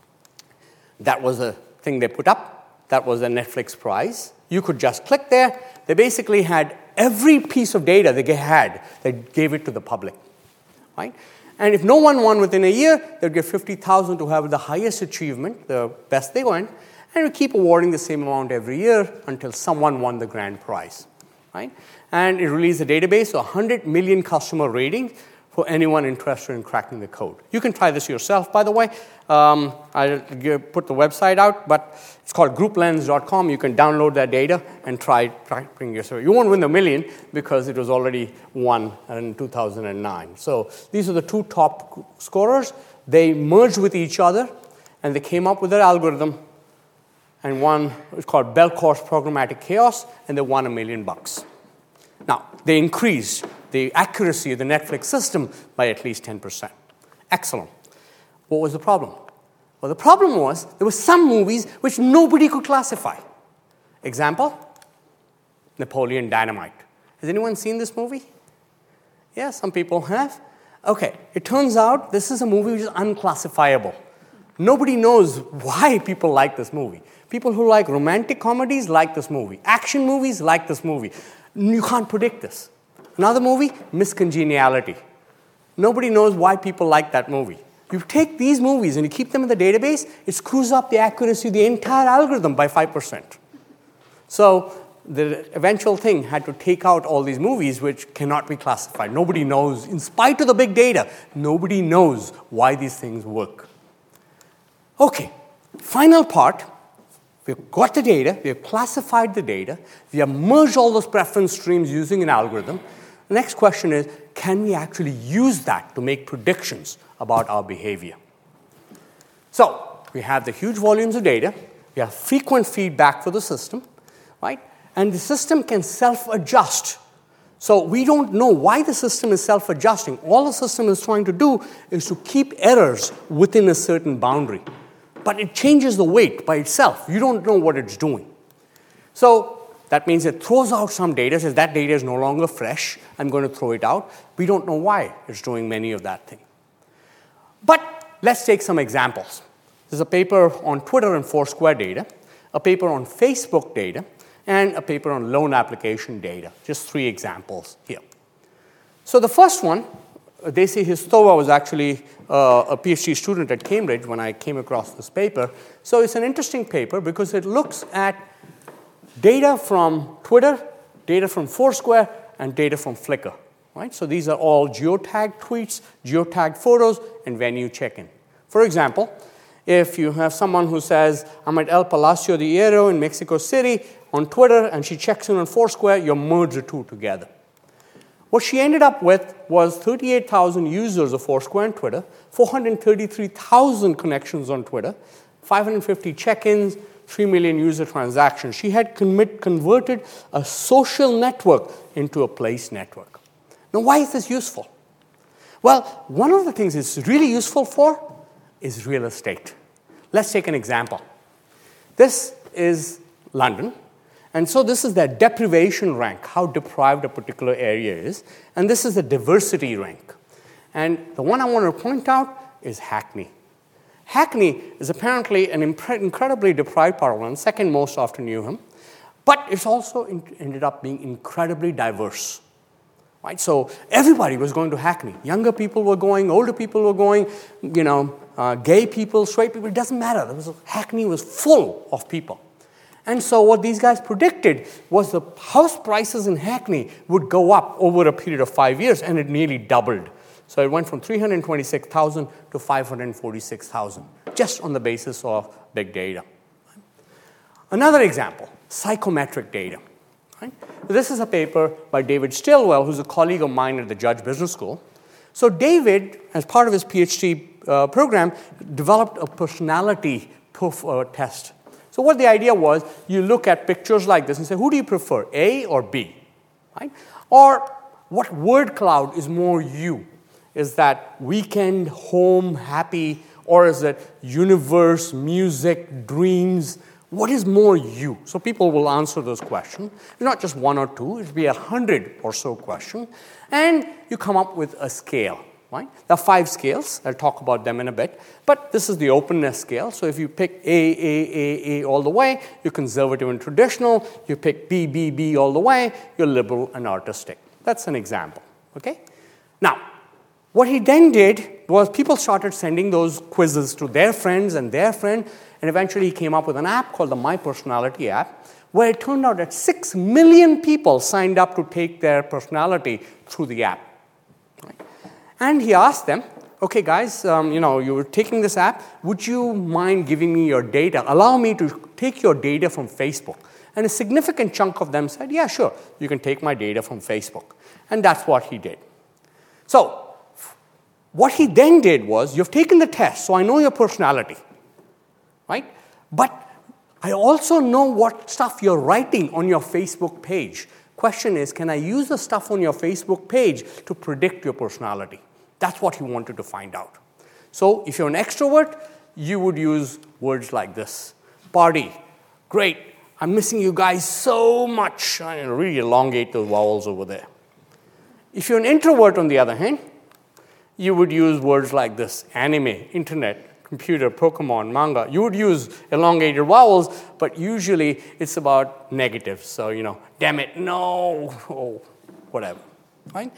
That was a thing they put up. That was a Netflix prize. You could just click there. They basically had every piece of data they had. They gave it to the public, right? And if no one won within a year, they'd give $50,000 to have the highest achievement, the best they went, and we keep awarding the same amount every year until someone won the grand prize, right? And it released a database of 100 million customer ratings for anyone interested in cracking the code. You can try this yourself, by the way. I'll put the website out, but it's called grouplens.com. You can download that data and try cracking yourself. You won't win the million because it was already won in 2009. So these are the two top scorers. They merged with each other, and they came up with their algorithm, and one is called Bell-Course Programmatic Chaos, and they won $1 million. Now, they increased the accuracy of the Netflix system by at least 10%. Excellent. What was the problem? Well, the problem was there were some movies which nobody could classify. Example, Napoleon Dynamite. Has anyone seen this movie? Yeah, some people have. Okay, it turns out this is a movie which is unclassifiable. Nobody knows why people like this movie. People who like romantic comedies like this movie. Action movies like this movie. You can't predict this. Another movie, Miss Congeniality. Nobody knows why people like that movie. You take these movies and you keep them in the database, it screws up the accuracy of the entire algorithm by 5%. So the eventual thing had to take out all these movies which cannot be classified. Nobody knows, in spite of the big data, nobody knows why these things work. Okay, final part. We've got the data, we have classified the data, we have merged all those preference streams using an algorithm. The next question is, can we actually use that to make predictions about our behavior? So we have the huge volumes of data, we have frequent feedback for the system, right? And the system can self-adjust. So we don't know why the system is self-adjusting. All the system is trying to do is to keep errors within a certain boundary. But it changes the weight by itself. You don't know what it's doing. So that means it throws out some data, says that data is no longer fresh, I'm going to throw it out. We don't know why it's doing many of that thing. But let's take some examples. There's a paper on Twitter and Foursquare data, a paper on Facebook data, and a paper on loan application data. Just 3 examples here. So the first one, Desi Histova was actually a PhD student at Cambridge when I came across this paper. So it's an interesting paper because it looks at data from Twitter, data from Foursquare, and data from Flickr. Right? So these are all geotagged tweets, geotagged photos, and venue check-in. For example, if you have someone who says, I'm at El Palacio de Hierro in Mexico City on Twitter, and she checks in on Foursquare, you merge the two together. What she ended up with was 38,000 users of Foursquare and Twitter, 433,000 connections on Twitter, 550 check-ins, 3 million user transactions. She had converted a social network into a place network. Now, why is this useful? Well, one of the things it's really useful for is real estate. Let's take an example. This is London. And so this is the deprivation rank, how deprived a particular area is. And this is the diversity rank. And the one I want to point out is Hackney. Hackney is apparently an incredibly deprived part of London, second most after Newham. But it's also ended up being incredibly diverse. Right? So everybody was going to Hackney. Younger people were going, older people were going, gay people, straight people. It doesn't matter. Hackney was full of people. And so what these guys predicted was the house prices in Hackney would go up over a period of 5 years, and it nearly doubled. So it went from 326,000 to 546,000, just on the basis of big data. Another example, psychometric data. Right? This is a paper by David Stilwell, who's a colleague of mine at the Judge Business School. So David, as part of his PhD program, developed a personality test. So what the idea was, you look at pictures like this and say, who do you prefer, A or B? Right? Or what word cloud is more you? Is that weekend, home, happy, or is it universe, music, dreams? What is more you? So people will answer those questions. It's not just 1 or 2, it'll be 100 or so questions. And you come up with a scale. Right? There are 5 scales. I'll talk about them in a bit. But this is the openness scale. So if you pick A all the way, you're conservative and traditional. You pick B all the way, you're liberal and artistic. That's an example. Okay? Now, what he then did was people started sending those quizzes to their friends and their friend, and eventually he came up with an app called the My Personality app, where it turned out that 6 million people signed up to take their personality through the app. Right? And he asked them, okay, guys, you were taking this app. Would you mind giving me your data? Allow me to take your data from Facebook. And a significant chunk of them said, yeah, sure, you can take my data from Facebook. And that's what he did. So what he then did was, you've taken the test, so I know your personality. Right? But I also know what stuff you're writing on your Facebook page. Question is, can I use the stuff on your Facebook page to predict your personality? That's what he wanted to find out. So if you're an extrovert, you would use words like this. Party, great, I'm missing you guys so much. I really elongate those vowels over there. If you're an introvert, on the other hand, you would use words like this. Anime, internet, computer, Pokemon, manga, you would use elongated vowels, but usually it's about negatives. So, damn it, no, oh, whatever, right?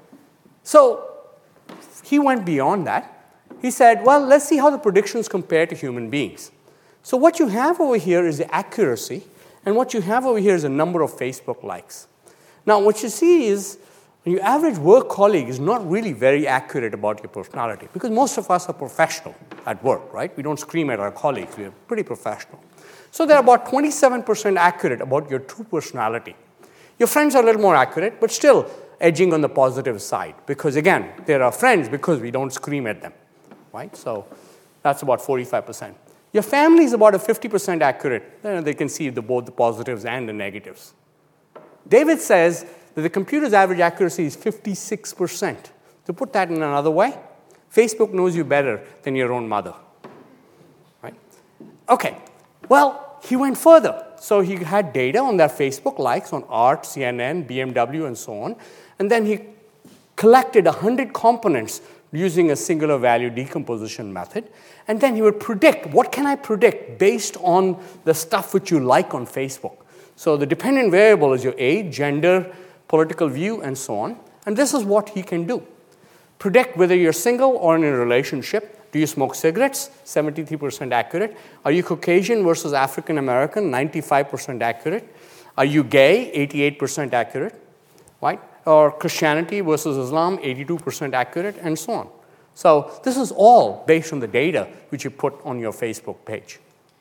So he went beyond that. He said, well, let's see how the predictions compare to human beings. So what you have over here is the accuracy, and what you have over here is a number of Facebook likes. Now, what you see is your average work colleague is not really very accurate about your personality, because most of us are professional at work, right? We don't scream at our colleagues. We are pretty professional. So they're about 27% accurate about your true personality. Your friends are a little more accurate, but still edging on the positive side, because, again, they're our friends because we don't scream at them, right? So that's about 45%. Your family is about a 50% accurate. They can see both the positives and the negatives. David says that the computer's average accuracy is 56%. To put that in another way, Facebook knows you better than your own mother, right? Okay, well, he went further. So he had data on their Facebook likes on art, CNN, BMW, and so on. And then he collected 100 components using a singular value decomposition method. And then he would predict, what can I predict based on the stuff which you like on Facebook? So the dependent variable is your age, gender, political view, and so on. And this is what he can do. Predict whether you're single or in a relationship. Do you smoke cigarettes? 73% accurate. Are you Caucasian versus African American? 95% accurate. Are you gay? 88% accurate. Right? Or Christianity versus Islam? 82% accurate, and so on. So this is all based on the data which you put on your Facebook page.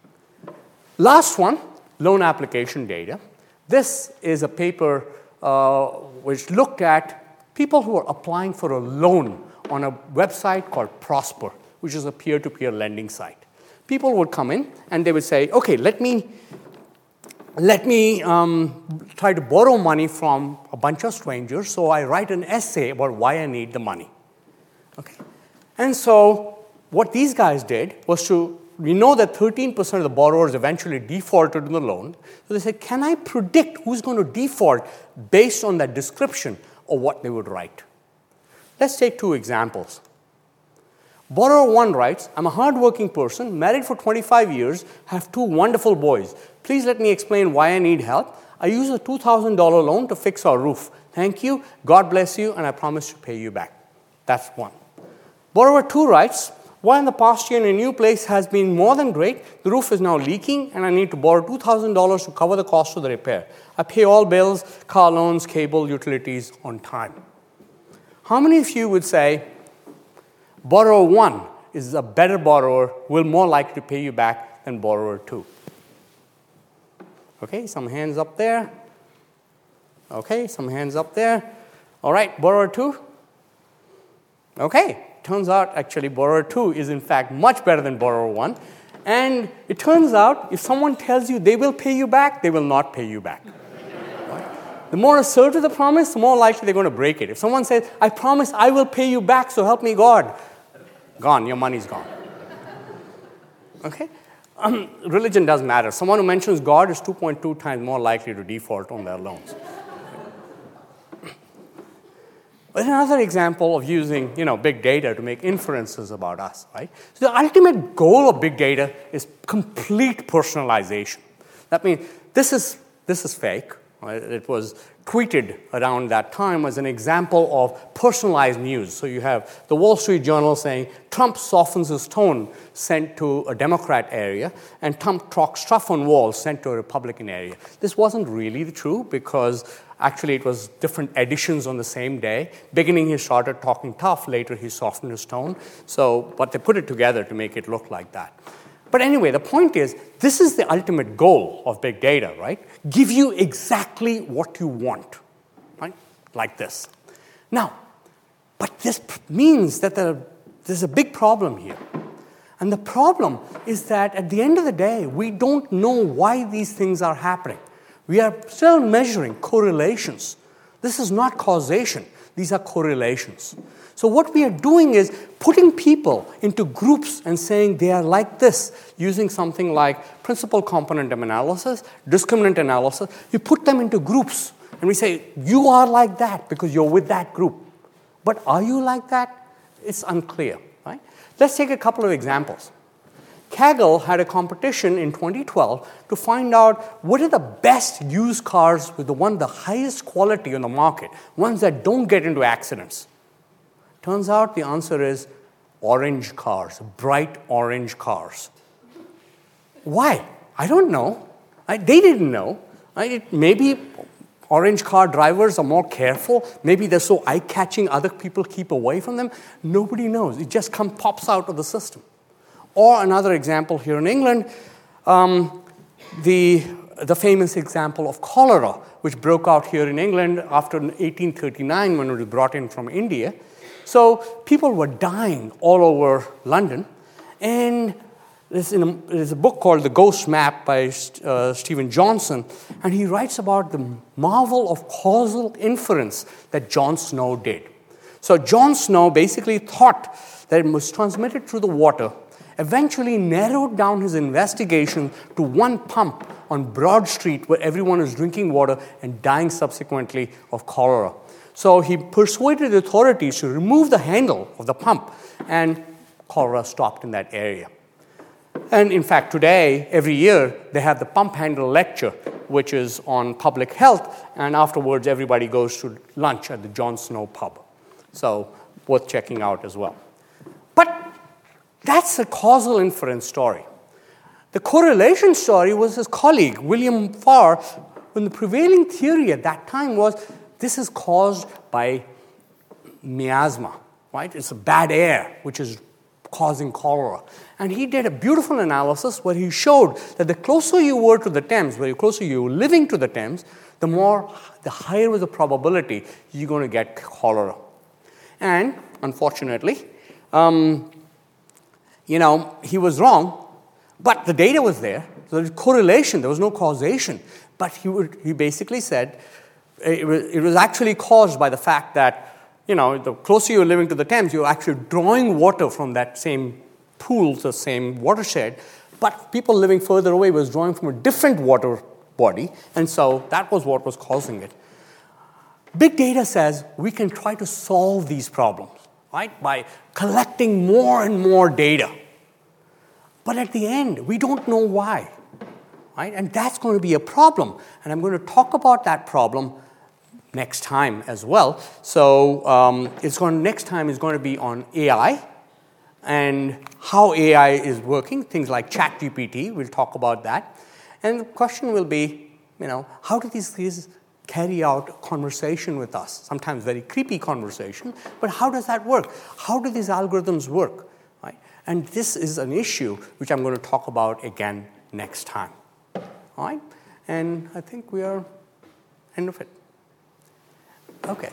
Last one, loan application data. This is a paper which looked at people who are applying for a loan on a website called Prosper, which is a peer-to-peer lending site. People would come in and they would say, okay, let me try to borrow money from a bunch of strangers, so I write an essay about why I need the money. Okay? And so what these guys did was we know that 13% of the borrowers eventually defaulted on the loan. So they said, can I predict who's going to default based on that description of what they would write? Let's take two examples. Borrower 1 writes, I'm a hardworking person, married for 25 years, have 2 wonderful boys. Please let me explain why I need help. I use a $2,000 loan to fix our roof. Thank you, God bless you, and I promise to pay you back. That's one. Borrower 2 writes, while in the past year in a new place has been more than great, the roof is now leaking and I need to borrow $2,000 to cover the cost of the repair. I pay all bills, car loans, cable, utilities on time. How many of you would say, borrower 1 is a better borrower, will more likely to pay you back than borrower 2? Okay, some hands up there. Okay, some hands up there. All right, borrower 2? Okay, turns out actually borrower 2 is in fact much better than borrower 1. And it turns out if someone tells you they will pay you back, they will not pay you back. Right? The more assertive the promise, the more likely they're going to break it. If someone says, I promise I will pay you back, so help me God, gone, your money's gone. Okay? Religion doesn't matter. Someone who mentions God is 2.2 times more likely to default on their loans. Another example of using, big data to make inferences about us, right? So the ultimate goal of big data is complete personalization. That means this is fake. Right? It was tweeted around that time as an example of personalized news. So you have the Wall Street Journal saying Trump softens his tone sent to a Democrat area, and Trump talks tough on walls sent to a Republican area. This wasn't really true because actually it was different editions on the same day. Beginning he started talking tough, later he softened his tone. But they put it together to make it look like that. But anyway, the point is, this is the ultimate goal of big data, right? Give you exactly what you want, right? Like this. Now, but this means that there's a big problem here. And the problem is that at the end of the day, we don't know why these things are happening. We are still measuring correlations. This is not causation. These are correlations. So what we are doing is putting people into groups and saying they are like this, using something like principal component analysis, discriminant analysis. You put them into groups, and we say, you are like that because you're with that group. But are you like that? It's unclear, right? Let's take a couple of examples. Kaggle had a competition in 2012 to find out what are the best used cars with the highest quality on the market, ones that don't get into accidents. Turns out the answer is orange cars, bright orange cars. Why? I don't know. They didn't know. Maybe orange car drivers are more careful. Maybe they're so eye-catching other people keep away from them. Nobody knows. It just pops out of the system. Or another example here in England, the famous example of cholera, which broke out here in England after 1839 when it was brought in from India. So people were dying all over London. And there's a book called The Ghost Map by Stephen Johnson, and he writes about the marvel of causal inference that John Snow did. So John Snow basically thought that it was transmitted through the water, eventually narrowed down his investigation to one pump on Broad Street where everyone was drinking water and dying subsequently of cholera. So he persuaded the authorities to remove the handle of the pump, and cholera stopped in that area. And in fact, today, every year, they have the pump handle lecture, which is on public health, and afterwards everybody goes to lunch at the John Snow pub. So worth checking out as well. But that's a causal inference story. The correlation story was his colleague, William Farr, when the prevailing theory at that time was this is caused by miasma, right? It's a bad air, which is causing cholera. And he did a beautiful analysis where he showed that the closer you were to the Thames, the closer you were living to the Thames, the higher was the probability you're going to get cholera. And unfortunately, he was wrong, but the data was there. So there was correlation, there was no causation. But he basically said it was actually caused by the fact that, the closer you're living to the Thames, you're actually drawing water from that same pool, the same watershed. But people living further away was drawing from a different water body, and so that was what was causing it. Big data says we can try to solve these problems, right, by collecting more and more data. But at the end, we don't know why, right? And that's going to be a problem. And I'm going to talk about that problem next time as well. So next time is going to be on AI and how AI is working, things like ChatGPT. We'll talk about that. And the question will be, how do these things carry out conversation with us? Sometimes very creepy conversation, but how does that work? How do these algorithms work? Right? And this is an issue which I'm going to talk about again next time. All right? And I think we are end of it. Okay.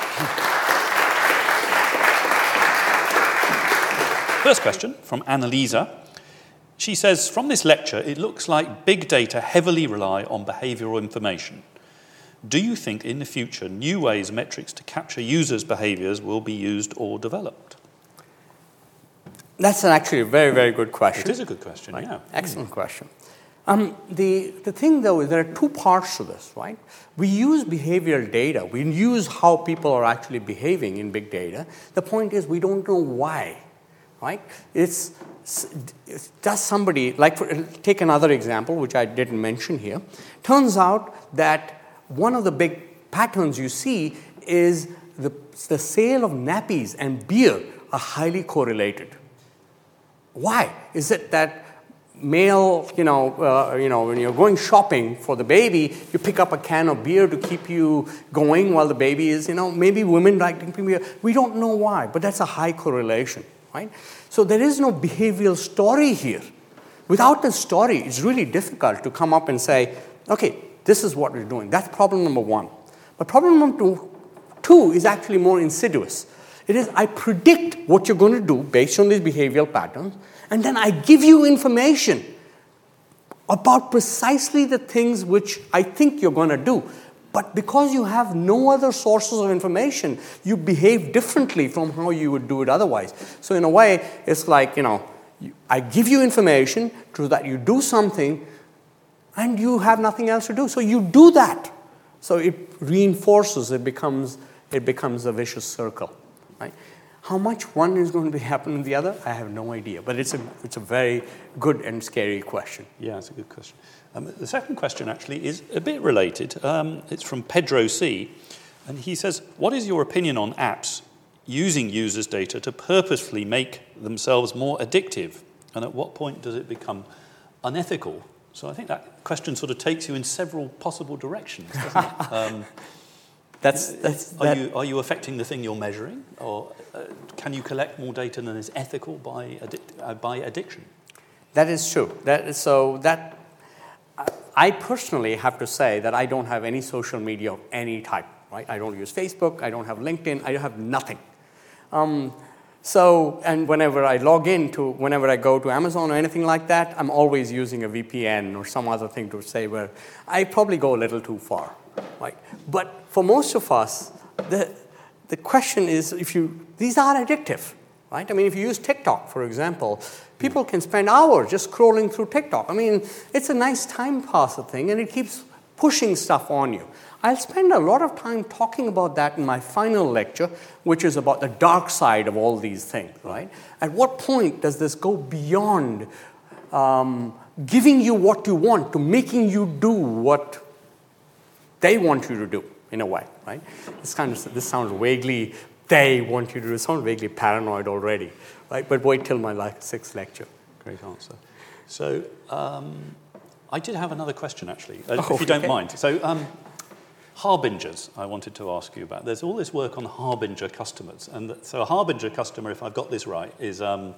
First question from Annalisa. She says, from this lecture, it looks like big data heavily rely on behavioral information. Do you think in the future new ways and metrics to capture users' behaviors will be used or developed? That's actually a very, very good question. It is a good question, right? Yeah. Excellent question. The thing, though, is there are two parts to this, right? We use behavioral data. We use how people are actually behaving in big data. The point is we don't know why, right? Does somebody, take another example, which I didn't mention here. Turns out that one of the big patterns you see is the sale of nappies and beer are highly correlated. Why? Is it that male, when you're going shopping for the baby, you pick up a can of beer to keep you going while the baby is, maybe women like drinking beer. We don't know why, but that's a high correlation, right? So there is no behavioral story here. Without the story, it's really difficult to come up and say, okay, this is what we're doing. That's problem number one. But problem number two is actually more insidious. It is I predict what you're going to do based on these behavioral patterns, and then I give you information about precisely the things which I think you're going to do. But because you have no other sources of information, you behave differently from how you would do it otherwise. So in a way, it's like, I give you information so that you do something, and you have nothing else to do. So you do that. So it reinforces, it becomes a vicious circle. Right? How much one is going to be happening to the other, I have no idea. But it's a very good and scary question. Yeah, it's a good question. The second question actually is a bit related. It's from Pedro C. And he says, what is your opinion on apps using users' data to purposefully make themselves more addictive? And at what point does it become unethical? So I think that question sort of takes you in several possible directions, doesn't it? Are you affecting the thing you're measuring? Or can you collect more data than is ethical by addiction? That is true. I personally have to say that I don't have any social media of any type. Right? I don't use Facebook, I don't have LinkedIn, I have nothing. And whenever I whenever I go to Amazon or anything like that, I'm always using a VPN or some other thing to say where I probably go a little too far. Right? But for most of us, the question is, these are addictive. Right? I mean, if you use TikTok, for example, people can spend hours just scrolling through TikTok. I mean, it's a nice time passer thing, and it keeps pushing stuff on you. I'll spend a lot of time talking about that in my final lecture, which is about the dark side of all these things, right? At what point does this go beyond giving you what you want to making you do what they want you to do, in a way, right? This sounds vaguely, they want you to do, it sounds vaguely paranoid already, right? But wait till my sixth lecture. Great answer. So I did have another question, actually, if you don't mind. So Harbingers, I wanted to ask you about. There's all this work on Harbinger customers. And so a Harbinger customer, if I've got this right, is,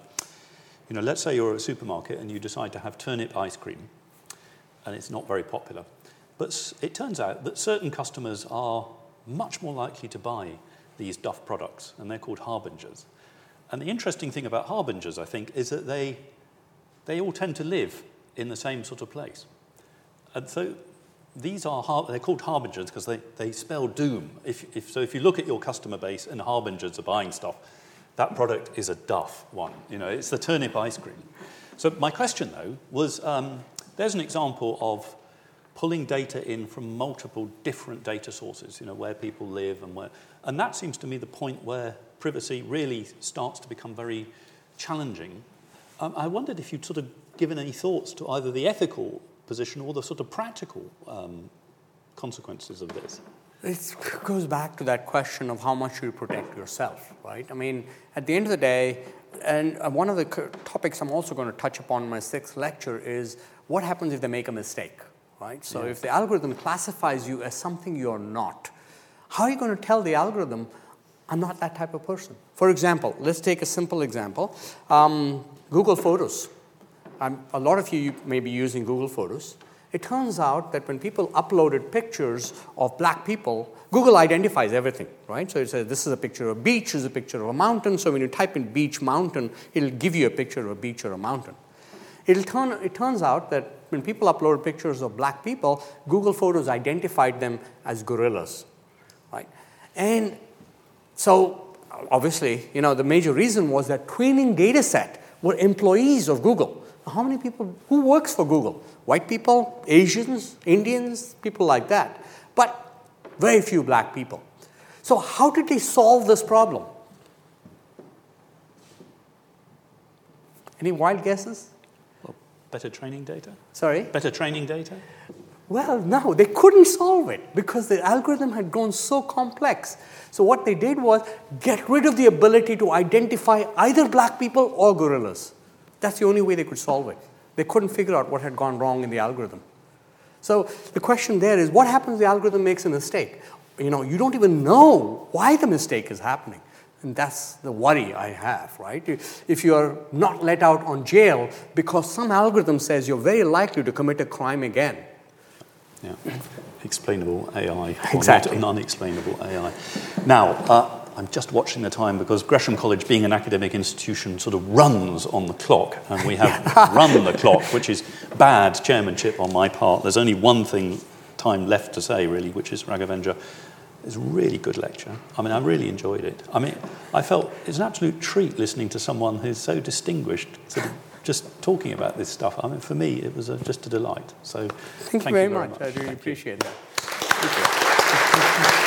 let's say you're at a supermarket and you decide to have turnip ice cream, and it's not very popular. But it turns out that certain customers are much more likely to buy these Duff products, and they're called Harbingers. And the interesting thing about Harbingers, I think, is that they all tend to live in the same sort of place. And so they're called Harbingers because they spell doom. If you look at your customer base and Harbingers are buying stuff, that product is a Duff one. It's the turnip ice cream. So my question, though, was there's an example of pulling data in from multiple different data sources, where people live and that seems to me the point where privacy really starts to become very challenging. I wondered if you'd sort of given any thoughts to either the ethical position or the sort of practical consequences of this. It goes back to that question of how much you protect yourself, right? I mean, at the end of the day, and one of the topics I'm also going to touch upon in my sixth lecture is what happens if they make a mistake, right? So if the algorithm classifies you as something you're not, how are you going to tell the algorithm, I'm not that type of person? For example, let's take a simple example. Google Photos. A lot of you may be using Google Photos. It turns out that when people uploaded pictures of black people, Google identifies everything, right? So it says this is a picture of a beach, this is a picture of a mountain. So when you type in beach, mountain, it'll give you a picture of a beach or a mountain. It turns out that when people uploaded pictures of black people, Google Photos identified them as gorillas, right? And so obviously, the major reason was that training data set were employees of Google. How many people, who works for Google? White people, Asians, Indians, people like that. But very few black people. So how did they solve this problem? Any wild guesses? Well, better training data? Sorry? Better training data? Well, no, they couldn't solve it because the algorithm had grown so complex. So what they did was get rid of the ability to identify either black people or gorillas. That's the only way they could solve it. They couldn't figure out what had gone wrong in the algorithm. So the question there is, what happens if the algorithm makes a mistake? You don't even know why the mistake is happening. And that's the worry I have, right? If you're not let out on jail because some algorithm says you're very likely to commit a crime again. Yeah, explainable AI. Exactly. Or not unexplainable AI. Now, I'm just watching the time because Gresham College, being an academic institution, sort of runs on the clock. And we have run the clock, which is bad chairmanship on my part. There's only one time left to say, really, which is Raghavendra. It's a really good lecture. I mean, I really enjoyed it. I mean, I felt it's an absolute treat listening to someone who's so distinguished, sort of just talking about this stuff. I mean, for me, it was just a delight. So thank you very much. I really appreciate that. Thank you.